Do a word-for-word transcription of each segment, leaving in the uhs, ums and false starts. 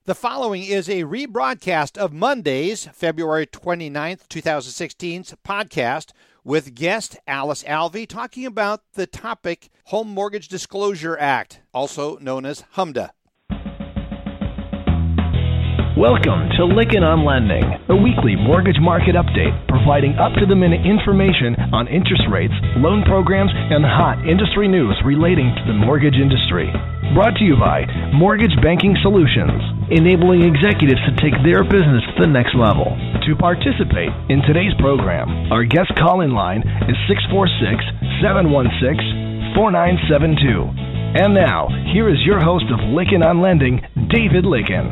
The following is a rebroadcast of Monday's, February twenty-ninth, twenty sixteen's podcast with guest Alice Alvey talking about the topic Home Mortgage Disclosure Act, also known as HMDA. Welcome to Lykken on Lending, a weekly mortgage market update providing up-to-the-minute information on interest rates, loan programs, and hot industry news relating to the mortgage industry. Brought to you by Mortgage Banking Solutions, enabling executives to take their business to the next level. To participate in today's program, our guest call-in line is six four six, seven one six, four nine seven two. And now, here is your host of Lykken on Lending, David Lykken.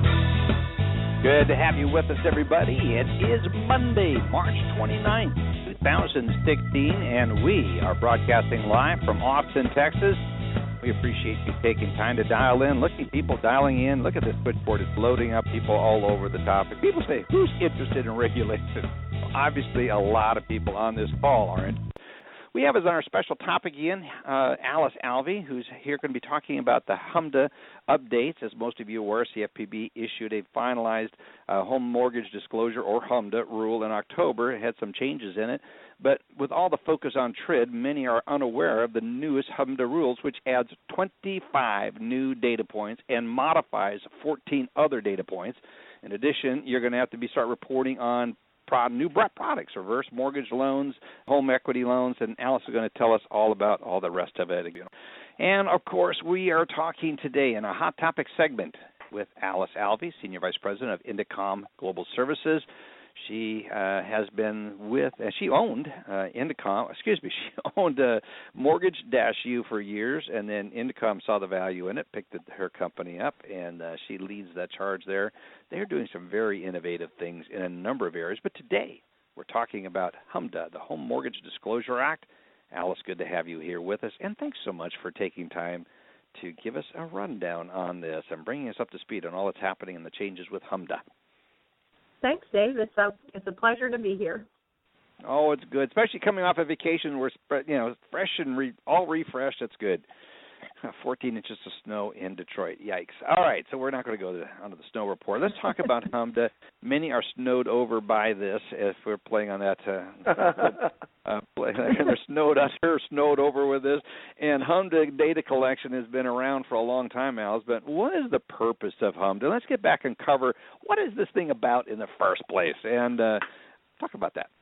Good to have you with us, everybody. It is Monday, March twenty-ninth, twenty sixteen, and we are broadcasting live from Austin, Texas. We appreciate you taking time to dial in. Look at people dialing in. Look at this switchboard. It's loading up people all over the topic. People say, who's interested in regulation? Well, obviously, a lot of people on this call are interested. We have as our special topic again, uh, Alice Alvey, who's here going to be talking about the HMDA updates. As most of you are aware, C F P B issued a finalized uh, home mortgage disclosure, or HMDA, rule in October. It had some changes in it. But with all the focus on T R I D, many are unaware of the newest HMDA rules, which adds twenty-five new data points and modifies fourteen other data points. In addition, you're going to have to be start reporting on new products, reverse mortgage loans, home equity loans, and Alice is going to tell us all about all the rest of it. And, of course, we are talking today in a Hot Topic segment with Alice Alvey, Senior Vice President of Indicom Global Services. She uh, has been with, uh, she owned uh, Indicom, excuse me, she owned uh, Mortgage U for years, and then Indicom saw the value in it, picked it, her company up, and uh, she leads that charge there. They're doing some very innovative things in a number of areas, but today we're talking about HMDA, the Home Mortgage Disclosure Act. Alice, good to have you here with us, and thanks so much for taking time to give us a rundown on this and bringing us up to speed on all that's happening and the changes with HMDA. Thanks, Dave. It's a, it's a pleasure to be here. Oh, it's good, especially coming off a vacation. We're you know fresh and re, all refreshed. That's good. fourteen inches of snow in Detroit. Yikes. All right, so we're not going to go to, onto the snow report. Let's talk about HMDA. Many are snowed over by this if we're playing on that. Uh, uh, play. They're snowed under, snowed over with this. And HMDA data collection has been around for a long time, Alice, but what is the purpose of HMDA? Let's get back and cover what is this thing about in the first place, and uh, talk about that.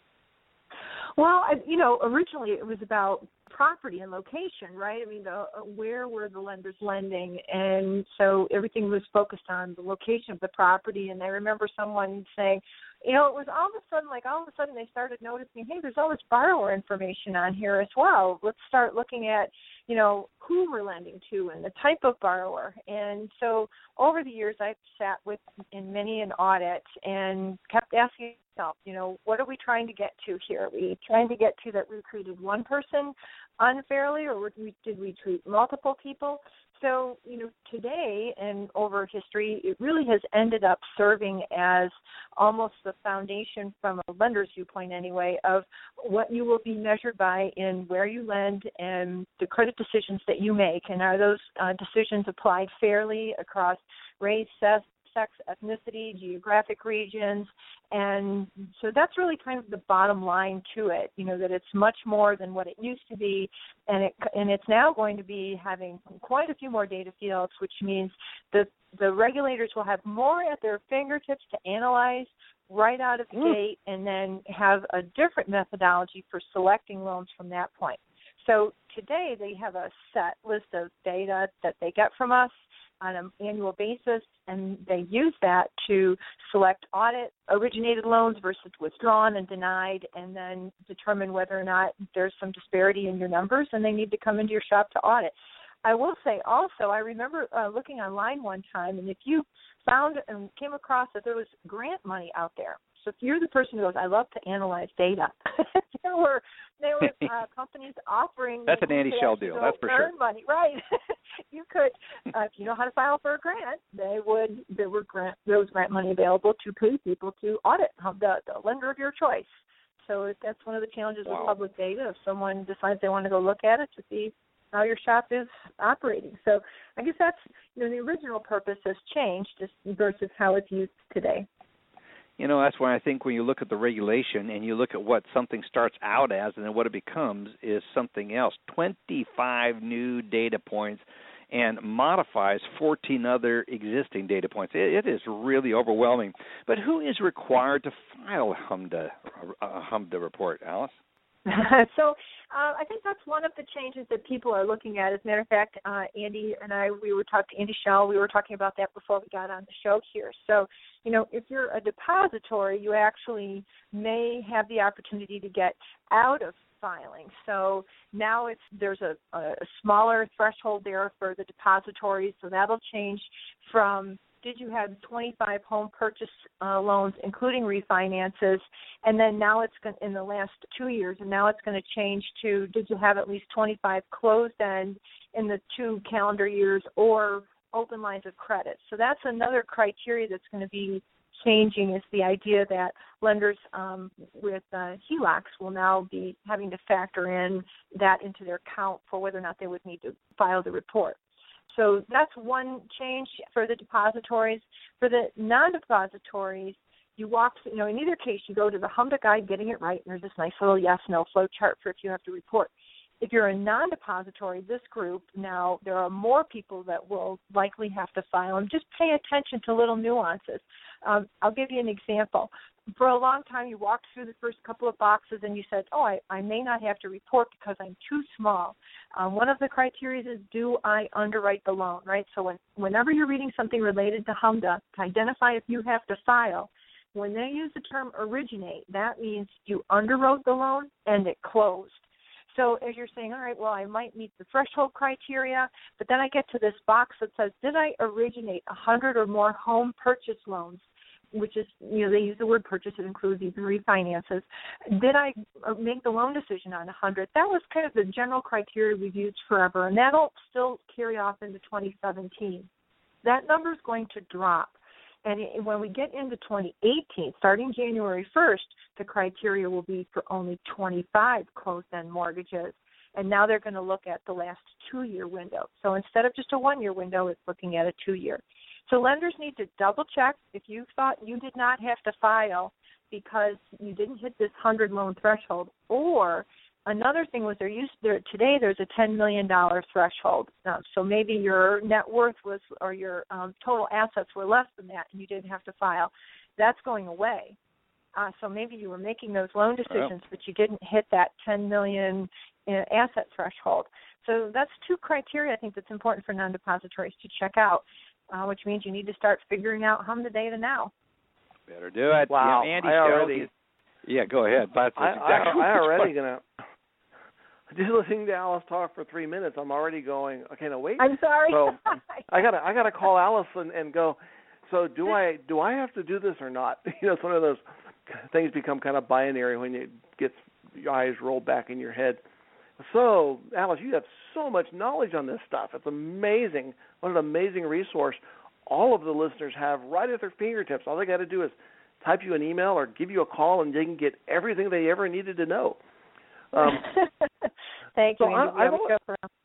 Well, I, you know, originally it was about property and location, right? I mean, the, where were the lenders lending? And so everything was focused on the location of the property. And I remember someone saying, you know, it was all of a sudden, like all of a sudden they started noticing, hey, there's all this borrower information on here as well. Let's start looking at, you know, who we're lending to and the type of borrower. And so over the years, I've sat with in many an audit and kept asking myself, you know, what are we trying to get to here? Are we trying to get to that we treated one person unfairly, or did we, did we treat multiple people? So, you know, today and over history, it really has ended up serving as almost the foundation from a lender's viewpoint anyway of what you will be measured by in where you lend and the credit decisions that you make. And are those uh, decisions applied fairly across race, sex, sex, ethnicity, geographic regions? And so that's really kind of the bottom line to it, you know, that it's much more than what it used to be, and it and it's now going to be having quite a few more data fields, which means the the regulators will have more at their fingertips to analyze right out of the mm. gate, and then have a different methodology for selecting loans from that point. So today they have a set list of data that they get from us on an annual basis, and they use that to select audit originated loans versus withdrawn and denied, and then determine whether or not there's some disparity in your numbers and they need to come into your shop to audit. I will say also, I remember uh, looking online one time, and if you found and came across that there was grant money out there, so if you're the person who goes, I love to analyze data, there were there were uh, companies offering. That's an Andy Shell deal, that's for sure. Money, right? You could, uh, if you know how to file for a grant, they would there were grant there was grant money available to pay people to audit the, the lender of your choice. So that's one of the challenges wow. with public data. If someone decides they want to go look at it to see how your shop is operating. So I guess that's, you know, the original purpose has changed just versus how it's used today. You know, that's why I think when you look at the regulation and you look at what something starts out as and then what it becomes is something else. twenty-five new data points and modifies fourteen other existing data points. It, it is really overwhelming. But who is required to file a HMDA, a HMDA report, Alice? so uh, I think that's one of the changes that people are looking at. As a matter of fact, uh, Andy and I, we were talking, Andy Schell, we were talking about that before we got on the show here. So, you know, if you're a depository, you actually may have the opportunity to get out of filing. So now it's there's a, a smaller threshold there for the depositories, so that'll change from did you have twenty-five home purchase uh, loans, including refinances, and then now it's going in the last two years, and now it's going to change to did you have at least twenty-five closed-end in the two calendar years or open lines of credit. So that's another criteria that's going to be changing is the idea that lenders um, with uh, H E L O Cs will now be having to factor in that into their count for whether or not they would need to file the report. So that's one change for the depositories. For the non-depositories, you walk, you know, in either case, you go to the HMDA guide, getting it right, and there's this nice little yes-no flow chart for if you have to report. If you're a non-depository, this group, now there are more people that will likely have to file, and just pay attention to little nuances. Um, I'll give you an example. For a long time, you walked through the first couple of boxes and you said, oh, I, I may not have to report because I'm too small. Um, one of the criteria is, do I underwrite the loan, right? So when, whenever you're reading something related to HMDA, to identify if you have to file, when they use the term originate, that means you underwrote the loan and it closed. So as you're saying, all right, well, I might meet the threshold criteria, but then I get to this box that says, did I originate one hundred or more home purchase loans, which is, you know, they use the word purchase. It includes even refinances. Did I make the loan decision on one hundred? That was kind of the general criteria we've used forever, and that'll still carry off into twenty seventeen. That number is going to drop. And when we get into twenty eighteen, starting January first, the criteria will be for only twenty-five closed-end mortgages. And now they're going to look at the last two-year window. So instead of just a one-year window, it's looking at a two-year. So lenders need to double-check if you thought you did not have to file because you didn't hit this one hundred loan threshold. Or another thing was there used there today there's a ten million dollars threshold. Uh, so maybe your net worth was or your um, total assets were less than that and you didn't have to file. That's going away. Uh, so maybe you were making those loan decisions, but you didn't hit that ten million dollars asset threshold. So that's two criteria I think that's important for non-depositories to check out, uh, which means you need to start figuring out HMDA data now. Better do it. Wow. You know, Andy I already, Schell, yeah, go ahead. But I, exactly I, I already going to, just listening to Alice talk for three minutes, I'm already going, okay, now wait. I'm sorry. So I got to I gotta call Alice and, and go, so do I do I have to do this or not? You know, it's one of those things become kind of binary when you get your eyes rolled back in your head. So, Alice, you have so much knowledge on this stuff. It's amazing. What an amazing resource all of the listeners have right at their fingertips. All they got to do is type you an email or give you a call, and they can get everything they ever needed to know. Um, Thank so you. I, I've, always,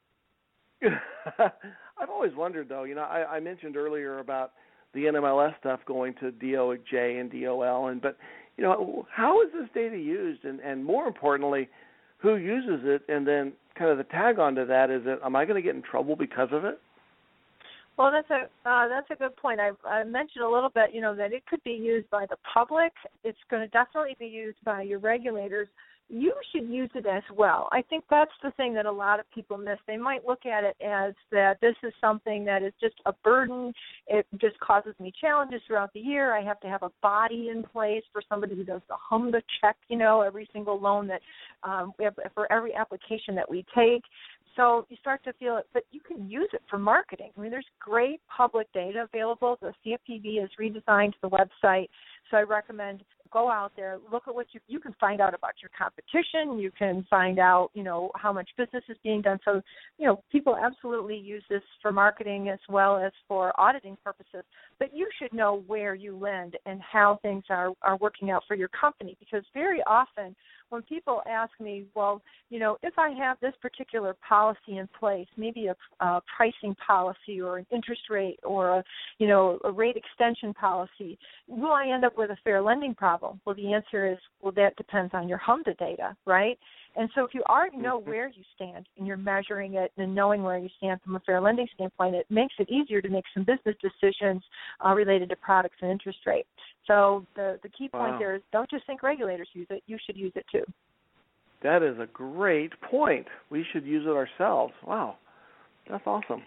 I've always wondered, though, you know, I, I mentioned earlier about the N M L S stuff going to D O J and D O L, and but, you know, how is this data used? And, and more importantly, who uses it? And then kind of the tag on to that is, that, am I going to get in trouble because of it? Well, that's a uh, that's a good point. I, I mentioned a little bit, you know, that it could be used by the public. It's going to definitely be used by your regulators. You should use it as well. I think that's the thing that a lot of people miss. They might look at it as that this is something that is just a burden. It just causes me challenges throughout the year. I have to have a body in place for somebody who does the HMDA check, you know, every single loan that um, we have, for every application that we take. So you start to feel it, but you can use it for marketing. I mean, there's great public data available. The C F P B has redesigned the website, so I recommend go out there, look at what you you can find out about your competition. You can find out, you know, how much business is being done. So, you know, people absolutely use this for marketing as well as for auditing purposes. But you should know where you lend and how things are, are working out for your company, because very often when people ask me, well, you know, if I have this particular policy in place, maybe a, a pricing policy or an interest rate or a, you know, a rate extension policy, will I end up with a fair lending problem? Well, the answer is, well, that depends on your HMDA data, right? And so if you already know where you stand and you're measuring it and knowing where you stand from a fair lending standpoint, it makes it easier to make some business decisions uh, related to products and interest rate. So the, the key point Wow. there is don't just think regulators use it, you should use it too. That is a great point. We should use it ourselves. Wow, that's awesome.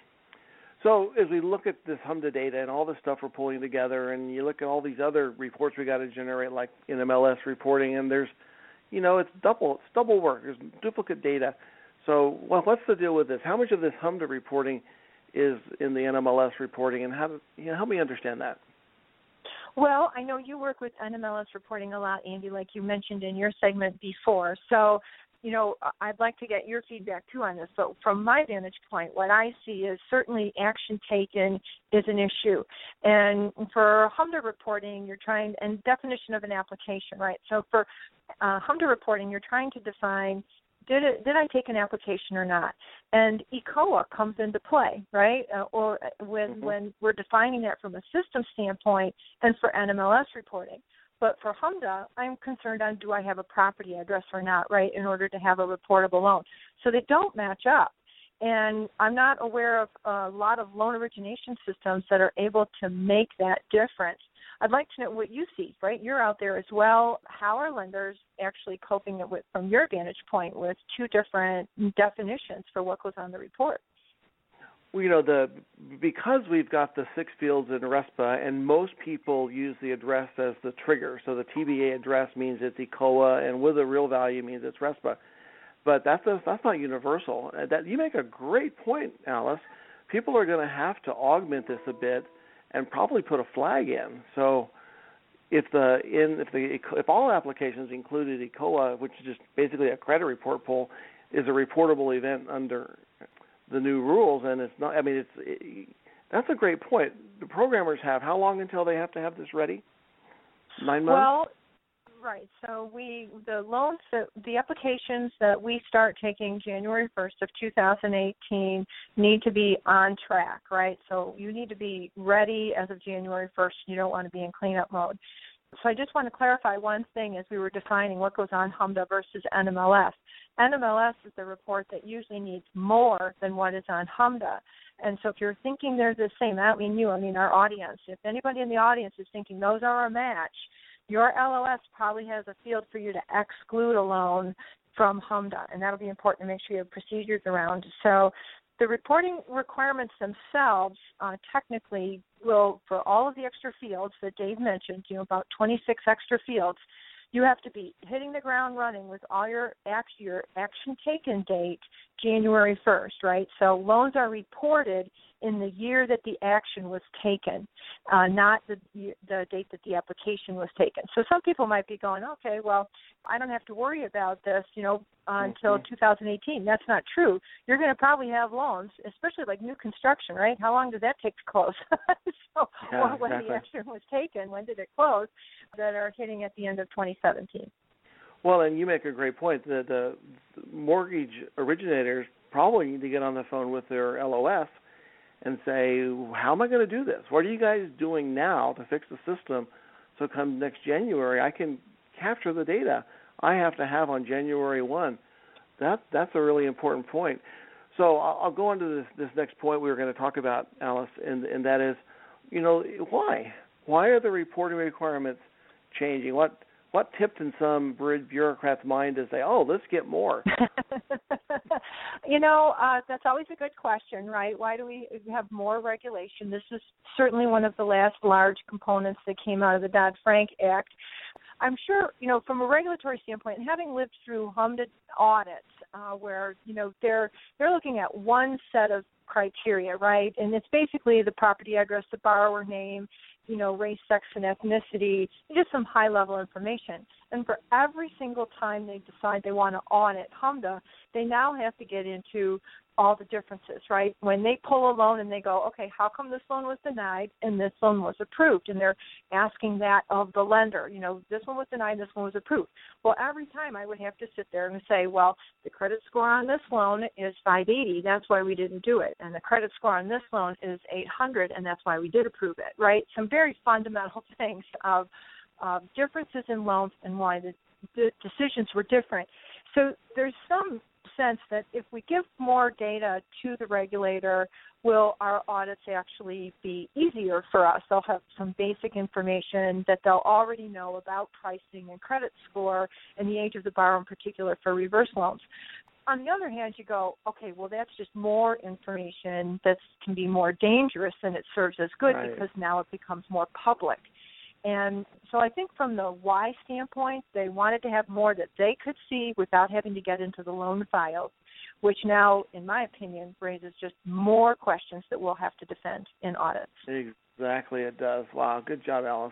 So as we look at this HMDA data and all the stuff we're pulling together, and you look at all these other reports we got to generate, like N M L S reporting, and there's, you know, it's double, it's double work. There's duplicate data. So, well, what's the deal with this? How much of this HMDA reporting is in the N M L S reporting, and how do, you know, help me understand that? Well, I know you work with N M L S reporting a lot, Andy, like you mentioned in your segment before. So, you know, I'd like to get your feedback, too, on this. But from my vantage point, what I see is certainly action taken is an issue. And for HMDA reporting, you're trying, and definition of an application, right? So for uh, HMDA reporting, you're trying to define, did it, did I take an application or not? And E C O A comes into play, right? Uh, or when mm-hmm. when we're defining that from a system standpoint and for N M L S reporting. But for HMDA, I'm concerned on do I have a property address or not, right, in order to have a reportable loan. So they don't match up. And I'm not aware of a lot of loan origination systems that are able to make that difference. I'd like to know what you see, right? You're out there as well. How are lenders actually coping with, from your vantage point, with two different definitions for what goes on the report? Well, you know, the because we've got the six fields in RESPA, and most people use the address as the trigger. So the T B A address means it's E C O A, and with a real value means it's RESPA. But that's a, that's not universal. That you make a great point, Alice. People are going to have to augment this a bit and probably put a flag in. So if the in if the if all applications included E C O A, which is just basically a credit report pull, is a reportable event under the new rules, and it's not. I mean, it's it, that's a great point. The programmers have how long until they have to have this ready? Nine months. Well, right. So we the loans that the applications that we start taking January first of two thousand eighteen need to be on track, right? So you need to be ready as of January first. You don't want to be in cleanup mode. So I just want to clarify one thing as we were defining what goes on HMDA versus N M L S. N M L S is the report that usually needs more than what is on HMDA. And so if you're thinking they're the same, I don't mean you, I mean our audience. If anybody in the audience is thinking those are a match, your L O S probably has a field for you to exclude a loan from HMDA, and that'll be important to make sure you have procedures around. So the reporting requirements themselves uh, technically will, for all of the extra fields that Dave mentioned, you know, about twenty-six extra fields, you have to be hitting the ground running with all your act, your action taken date January first, right? So loans are reported in the year that the action was taken, uh, not the the date that the application was taken. So some people might be going, okay, well, I don't have to worry about this, you know, uh, until mm-hmm. two thousand eighteen. That's not true. You're going to probably have loans, especially like new construction, right? How long does that take to close? so, yeah, or when exactly. the action was taken, when did it close? That are hitting at the end of twenty seventeen. Well, and you make a great point. The, the mortgage originators probably need to get on the phone with their L O S and say, how am I going to do this? What are you guys doing now to fix the system so come next January I can capture the data I have to have on January first? That, that's a really important point. So I'll, I'll go on to this, this next point we were going to talk about, Alice, and, and that is, you know, why? Why are the reporting requirements changing? What what tipped in some bureaucrat's mind to say, oh, let's get more? you know, uh, that's always a good question, right? Why do we have more regulation? This is certainly one of the last large components that came out of the Dodd-Frank Act. I'm sure, you know, from a regulatory standpoint, and having lived through HMDA audits uh, where, you know, they're they're looking at one set of criteria, right? And it's basically the property address, the borrower name, you know, race, sex, and ethnicity, just some high-level information. And for every single time they decide they want to audit HMDA, they now have to get into all the differences, right? When they pull a loan and they go, okay, how come this loan was denied and this loan was approved? And they're asking that of the lender. You know, this one was denied, this one was approved. Well, every time I would have to sit there and say, well, the credit score on this loan is five eighty. That's why we didn't do it. And the credit score on this loan is eight hundred, and that's why we did approve it, right? Some very fundamental things of uh, differences in loans and why the, the decisions were different. So there's some sense that if we give more data to the regulator, will our audits actually be easier for us? They'll have some basic information that they'll already know about pricing and credit score and the age of the borrower in particular for reverse loans. On the other hand, you go, okay, well, that's just more information that can be more dangerous than it serves as good right. because now it becomes more public. And so I think from the why standpoint, they wanted to have more that they could see without having to get into the loan files, which now, in my opinion, raises just more questions that we'll have to defend in audits. Exactly, it does. Wow, good job, Alice.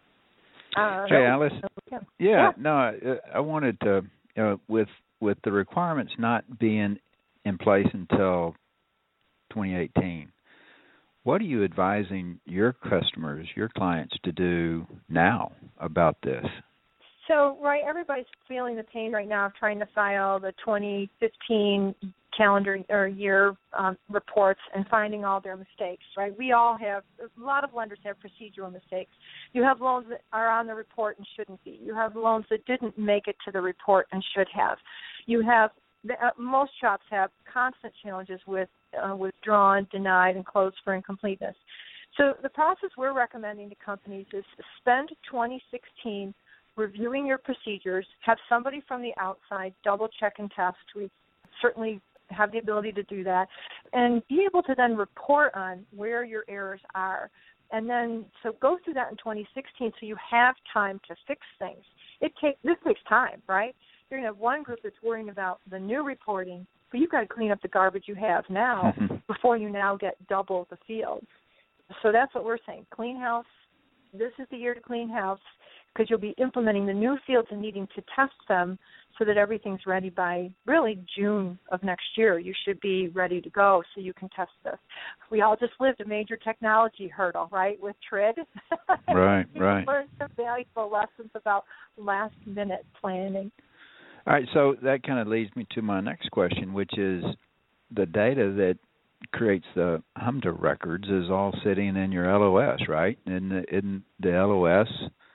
Uh, hey, Alice. Yeah, yeah, yeah. no, I, I wanted to, you know, with with the requirements not being in place until twenty eighteen, what are you advising your customers, your clients, to do now about this? So, right, everybody's feeling the pain right now of trying to file the twenty fifteen calendar or year um, reports and finding all their mistakes, right? We all have, a lot of lenders have procedural mistakes. You have loans that are on the report and shouldn't be. You have loans that didn't make it to the report and should have. You have, uh, most shops have constant challenges with uh, withdrawn, denied, and closed for incompleteness. So the process we're recommending to companies is spend twenty sixteen reviewing your procedures, have somebody from the outside double check and test. We certainly have the ability to do that, and be able to then report on where your errors are. And then, so go through that in twenty sixteen so you have time to fix things. It take, this takes time, right? You're going to have one group that's worrying about the new reporting, but you've got to clean up the garbage you have now before you now get double the fields. So that's what we're saying. Clean house. This is the year to clean house, because you'll be implementing the new fields and needing to test them so that everything's ready by really June of next year. You should be ready to go so you can test this. We all just lived a major technology hurdle, right, with T R I D. Right, right. Learned some valuable lessons about last-minute planning. All right, so that kind of leads me to my next question, which is the data that creates the HMDA records is all sitting in your L O S, right? In the, in the L O S,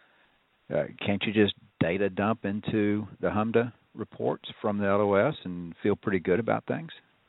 uh, can't you just data dump into the HMDA reports from the L O S and feel pretty good about things?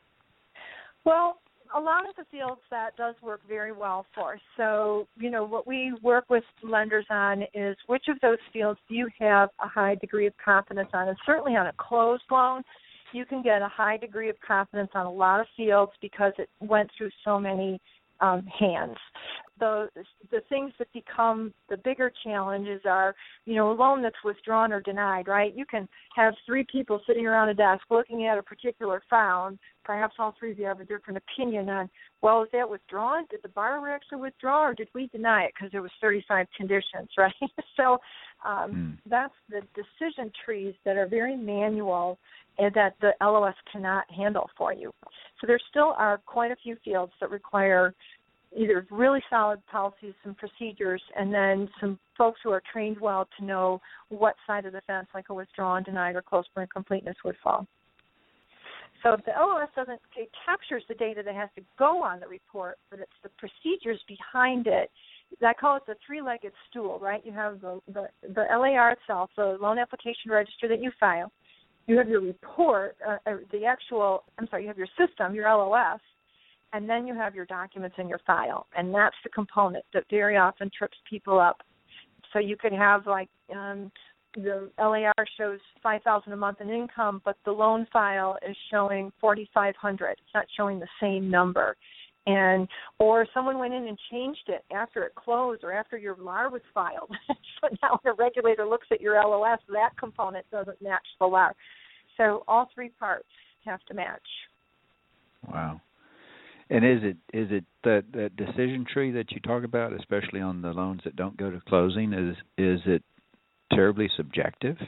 Well, a lot of the fields that does work very well for us. So, you know, what we work with lenders on is which of those fields do you have a high degree of confidence on? And certainly on a closed loan, you can get a high degree of confidence on a lot of fields because it went through so many um, hands. The the things that become the bigger challenges are, you know, a loan that's withdrawn or denied, right? You can have three people sitting around a desk looking at a particular file, and perhaps all three of you have a different opinion on, well, is that withdrawn? Did the borrower actually withdraw, or did we deny it because there was thirty-five conditions, right? so um, mm. that's the decision trees that are very manual and that the L O S cannot handle for you. So there still are quite a few fields that require either really solid policies and procedures, and then some folks who are trained well to know what side of the fence, like a withdrawn, denied, or closed for incompleteness, would fall. So if the L O S doesn't, it captures the data that has to go on the report, but it's the procedures behind it. I call it the three-legged stool, right? You have the, the, the L A R itself, the loan application register that you file. You have your report, uh, the actual, I'm sorry, you have your system, your L O S, and then you have your documents in your file. And that's the component that very often trips people up. So you could have, like, um, the L A R shows five thousand dollars a month in income, but the loan file is showing forty-five hundred dollars. It's not showing the same number. And or someone went in and changed it after it closed or after your L A R was filed. So now when a regulator looks at your L O S, that component doesn't match the L A R. So all three parts have to match. Wow. And is it is it that that decision tree that you talk about, especially on the loans that don't go to closing, is is it terribly subjective?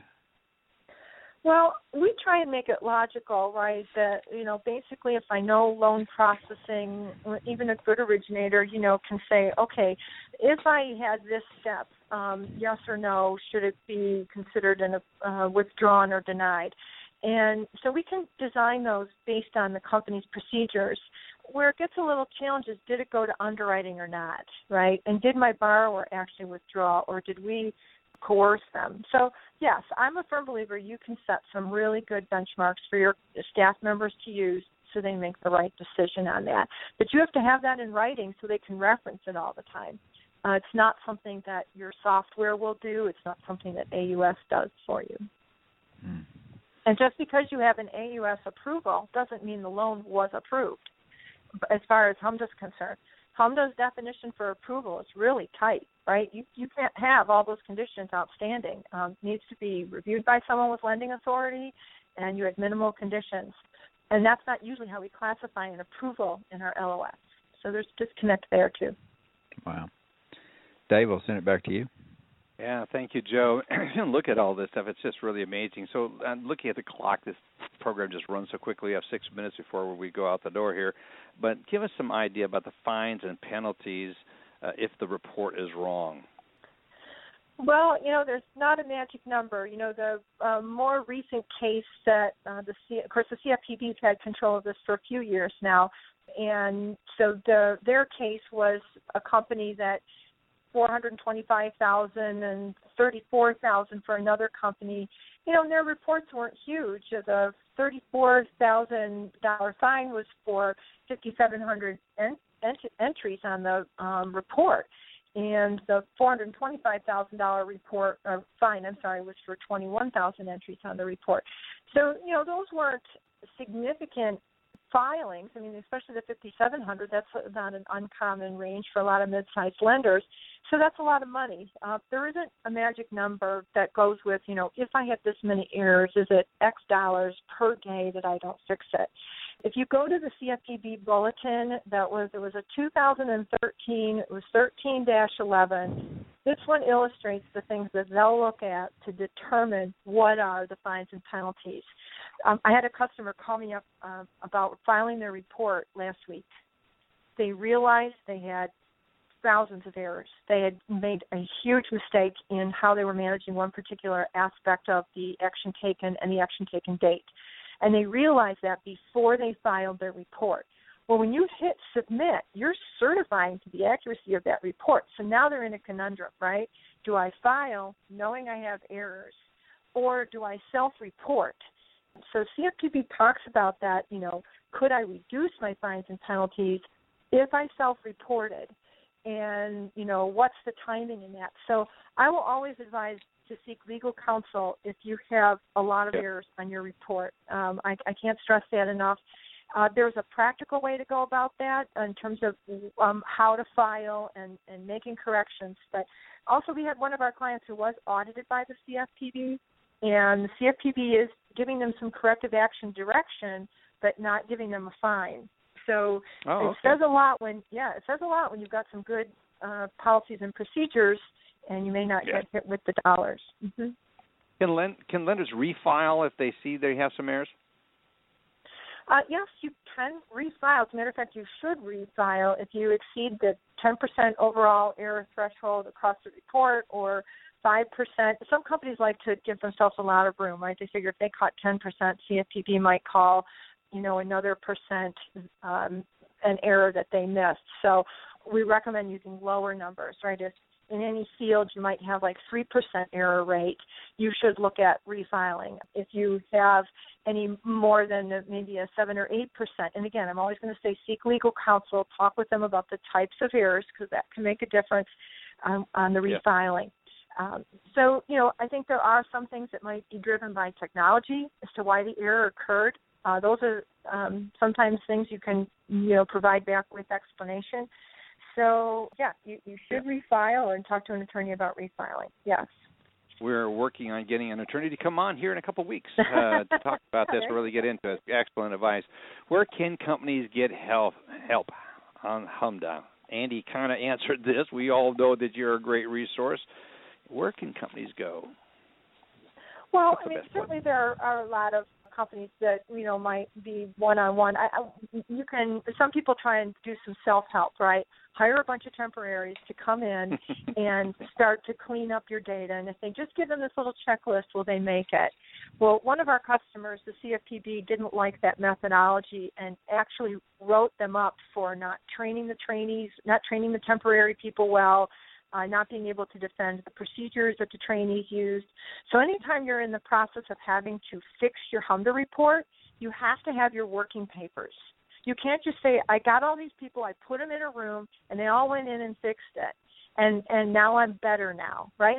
Well, we try and make it logical, right? That, you know, basically if I know loan processing, even a good originator, you know, can say, okay, if I had this step, um, yes or no, should it be considered an, uh, withdrawn or denied? And so we can design those based on the company's procedures. Where it gets a little challenge is, did it go to underwriting or not, right? And did my borrower actually withdraw, or did we coerce them? So, yes, I'm a firm believer you can set some really good benchmarks for your staff members to use so they make the right decision on that. But you have to have that in writing so they can reference it all the time. Uh, it's not something that your software will do. It's not something that A U S does for you. Mm. And just because you have an A U S approval doesn't mean the loan was approved. As far as HMDA's concerned, HMDA's definition for approval is really tight, right? You you can't have all those conditions outstanding. Um, it needs to be reviewed by someone with lending authority, and you have minimal conditions. And that's not usually how we classify an approval in our L O S. So there's a disconnect there, too. Wow. Dave, I'll send it back to you. Yeah, thank you, Joe. Look at all this stuff. It's just really amazing. So I'm looking at the clock. This program just runs so quickly. We have six minutes before we go out the door here. But give us some idea about the fines and penalties uh, if the report is wrong. Well, you know, there's not a magic number. You know, the uh, more recent case that uh, the C- of course the C F P B's had control of this for a few years now, and so the their case was a company that four hundred twenty-five thousand dollars and thirty-four thousand dollars for another company. You know, and their reports weren't huge. The thirty-four thousand dollars fine was for five thousand seven hundred en- ent- entries on the um, report, and the four hundred twenty-five thousand dollars report or fine, I'm sorry, was for twenty-one thousand entries on the report. So, you know, those weren't significant filings. I mean, especially the five thousand seven hundred, that's not an uncommon range for a lot of mid-sized lenders. So that's a lot of money. Uh, there isn't a magic number that goes with, you know, if I have this many errors, is it X dollars per day that I don't fix it? If you go to the C F P B bulletin, that was it was a two thousand thirteen, it was thirteen dash eleven. This one illustrates the things that they'll look at to determine what are the fines and penalties. Um, I had a customer call me up uh, about filing their report last week. They realized they had thousands of errors. They had made a huge mistake in how they were managing one particular aspect of the action taken and the action taken date. And they realized that before they filed their report. Well, when you hit submit, you're certifying to the accuracy of that report. So now they're in a conundrum, right? Do I file knowing I have errors, or do I self-report? So C F P B talks about that, you know, could I reduce my fines and penalties if I self-reported? And, you know, what's the timing in that? So I will always advise to seek legal counsel if you have a lot of Yep. errors on your report. Um, I, I can't stress that enough. Uh, there's a practical way to go about that in terms of um, how to file and, and making corrections. But also we had one of our clients who was audited by the C F P B, and the C F P B is giving them some corrective action direction, but not giving them a fine. So oh, it okay. says a lot when, yeah, it says a lot when you've got some good uh, policies and procedures, and you may not Yeah. get hit with the dollars. Mm-hmm. Can, lend, can lenders refile if they see they have some errors? Uh, yes, you can refile. As a matter of fact, you should refile if you exceed the ten percent overall error threshold across the report, or five percent. Some companies like to give themselves a lot of room, right? They figure if they caught ten percent, C F P B might call, you know, another percent um, an error that they missed. So we recommend using lower numbers, right? If in any field you might have like three percent error rate, you should look at refiling. If you have any more than maybe a seven or eight percent, and again, I'm always going to say seek legal counsel, talk with them about the types of errors, because that can make a difference on, on the refiling. Yeah. Um, so, you know, I think there are some things that might be driven by technology as to why the error occurred. Uh, those are um, sometimes things you can, you know, provide back with explanation. So, yeah, you, you should refile and talk to an attorney about refiling, yes. we're working on getting an attorney to come on here in a couple of weeks uh, to talk about this, really get into it. Excellent advice. Where can companies get help help on HMDA? Andy kind of answered this. We all know that you're a great resource. Where can companies go? Well, What's I mean, the best certainly one? there are a lot of companies that, you know, might be one-on-one. I, I, you can, some people try and do some self-help, right? Hire a bunch of temporaries to come in and start to clean up your data. And if they just give them this little checklist, will they make it? Well, one of our customers, the C F P B, didn't like that methodology and actually wrote them up for not training the trainees, not training the temporary people well, Uh, not being able to defend the procedures that the trainees used. So anytime you're in the process of having to fix your HMDA report, you have to have your working papers. You can't just say, I got all these people, I put them in a room, and they all went in and fixed it. And and now I'm better now, right?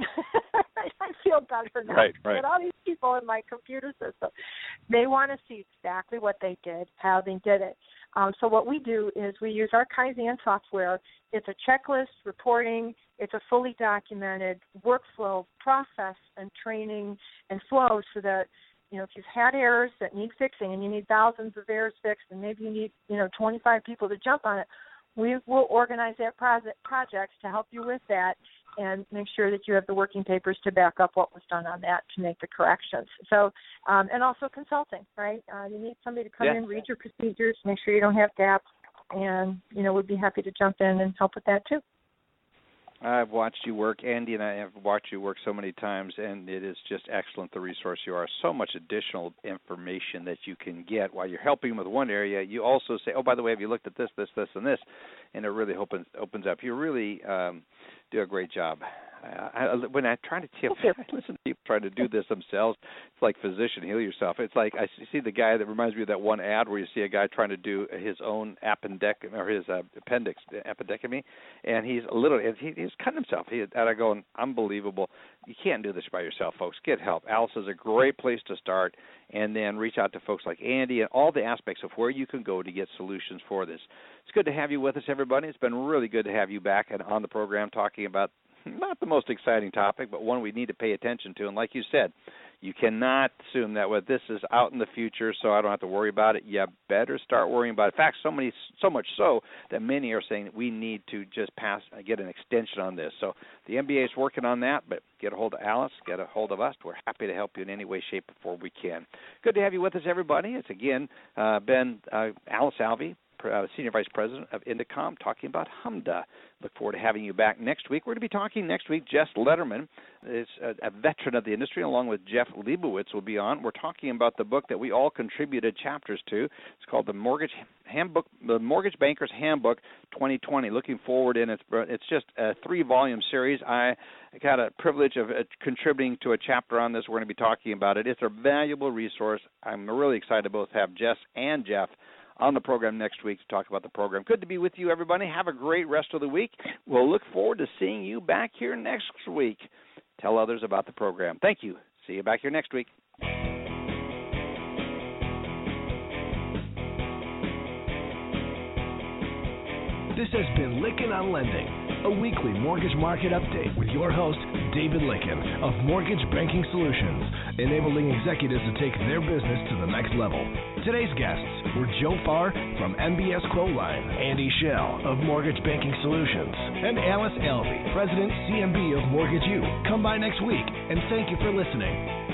I feel better now. Right, right. But all these people in my computer system, they want to see exactly what they did, how they did it. Um, so what we do is we use our Kaizen software. It's a checklist, reporting. It's a fully documented workflow process and training and flow so that, you know, if you've had errors that need fixing and you need thousands of errors fixed and maybe you need, you know, twenty-five people to jump on it, we will organize that project, project to help you with that and make sure that you have the working papers to back up what was done on that to make the corrections. So, um, and also consulting, right? Uh, you need somebody to come yeah. in, read your procedures, make sure you don't have gaps, and, you know, we'd be happy to jump in and help with that too. I've watched you work. Andy and I have watched you work so many times, and it is just excellent, the resource you are. So much additional information that you can get while you're helping with one area. You also say, oh, by the way, have you looked at this, this, this, and this? And it really opens opens up. You really um, do a great job. I, I, when I try to tell, I listen to people trying to do this themselves. It's like physician, heal yourself. It's like I see the guy that reminds me of that one ad where you see a guy trying to do his own appendectomy or his uh, appendix appendectomy, and he's literally he, he's cutting himself. He, and I go, unbelievable. You can't do this by yourself, folks. Get help. Alice is a great place to start, and then reach out to folks like Andy and all the aspects of where you can go to get solutions for this. It's good to have you with us, everybody. It's been really good to have you back and on the program talking about not the most exciting topic, but one we need to pay attention to. And like you said, you cannot assume that well, this is out in the future, so I don't have to worry about it. You better start worrying about it. In fact, so many, so much so that many are saying that we need to just pass, get an extension on this. So the M B A is working on that, but get a hold of Alice, get a hold of us. We're happy to help you in any way, shape, or form we can. Good to have you with us, everybody. It's, again, uh, been uh, Alice Alvey, Uh, Senior Vice President of Indicom, talking about HMDA. Look forward to having you back next week. We're going to be talking next week. Jess Letterman is a, a veteran of the industry, along with Jeff Leibowitz will be on. We're talking about the book that we all contributed chapters to. It's called the Mortgage Handbook, the Mortgage Banker's Handbook twenty twenty. Looking forward, and it's it's just a three-volume series. I got a privilege of uh, contributing to a chapter on this. We're going to be talking about it. It's a valuable resource. I'm really excited to both have Jess and Jeff on the program next week to talk about the program. Good to be with you, everybody. Have a great rest of the week. We'll look forward to seeing you back here next week. Tell others about the program. Thank you. See you back here next week. This has been Lykken on Lending, a weekly mortgage market update with your host, David Lykken of Mortgage Banking Solutions, enabling executives to take their business to the next level. Today's guests were Joe Farr from M B S Quoteline, Andy Schell of Mortgage Banking Solutions, and Alice Alvey, President, C M B of Mortgage U. Come by next week, and thank you for listening.